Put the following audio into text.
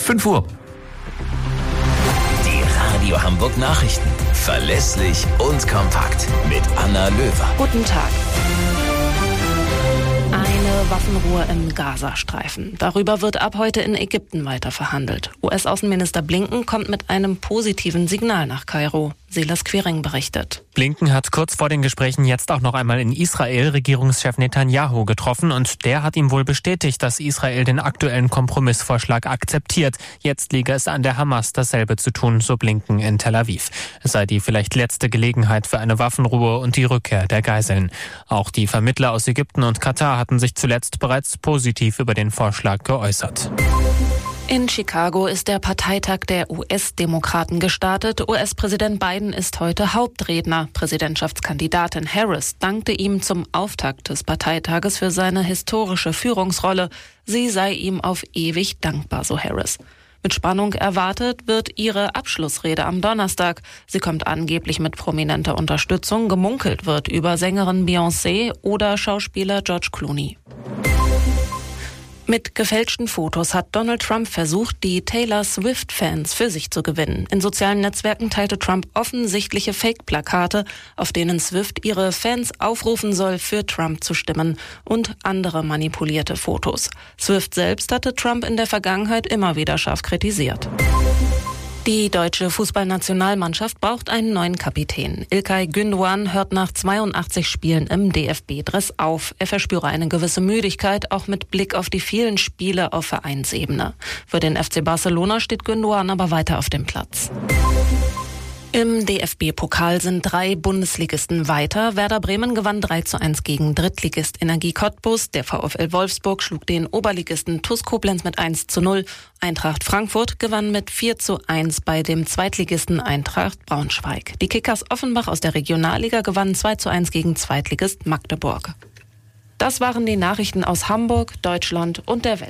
5 Uhr. Die Radio Hamburg Nachrichten. Verlässlich und kompakt. Mit Anna Löwer. Guten Tag. Eine Waffenruhe im Gazastreifen. Darüber wird ab heute in Ägypten weiter verhandelt. US-Außenminister Blinken kommt mit einem positiven Signal nach Kairo. Silas Quiring berichtet. Blinken hat kurz vor den Gesprächen jetzt auch noch einmal in Israel Regierungschef Netanyahu getroffen und der hat ihm wohl bestätigt, dass Israel den aktuellen Kompromissvorschlag akzeptiert. Jetzt liege es an der Hamas, dasselbe zu tun, so Blinken in Tel Aviv. Es sei die vielleicht letzte Gelegenheit für eine Waffenruhe und die Rückkehr der Geiseln. Auch die Vermittler aus Ägypten und Katar hatten sich zuletzt bereits positiv über den Vorschlag geäußert. In Chicago ist der Parteitag der US-Demokraten gestartet. US-Präsident Biden ist heute Hauptredner. Präsidentschaftskandidatin Harris dankte ihm zum Auftakt des Parteitages für seine historische Führungsrolle. Sie sei ihm auf ewig dankbar, so Harris. Mit Spannung erwartet wird ihre Abschlussrede am Donnerstag. Sie kommt angeblich mit prominenter Unterstützung. Gemunkelt wird über Sängerin Beyoncé oder Schauspieler George Clooney. Mit gefälschten Fotos hat Donald Trump versucht, die Taylor Swift-Fans für sich zu gewinnen. In sozialen Netzwerken teilte Trump offensichtliche Fake-Plakate, auf denen Swift ihre Fans aufrufen soll, für Trump zu stimmen, und andere manipulierte Fotos. Swift selbst hatte Trump in der Vergangenheit immer wieder scharf kritisiert. Die deutsche Fußballnationalmannschaft braucht einen neuen Kapitän. İlkay Gündoğan hört nach 82 Spielen im DFB-Dress auf. Er verspüre eine gewisse Müdigkeit, auch mit Blick auf die vielen Spiele auf Vereinsebene. Für den FC Barcelona steht Gündoğan aber weiter auf dem Platz. Im DFB-Pokal sind 3 Bundesligisten weiter. Werder Bremen gewann 3:1 gegen Drittligist Energie Cottbus. Der VfL Wolfsburg schlug den Oberligisten TuS Koblenz mit 1:0. Eintracht Frankfurt gewann mit 4:1 bei dem Zweitligisten Eintracht Braunschweig. Die Kickers Offenbach aus der Regionalliga gewannen 2:1 gegen Zweitligist Magdeburg. Das waren die Nachrichten aus Hamburg, Deutschland und der Welt.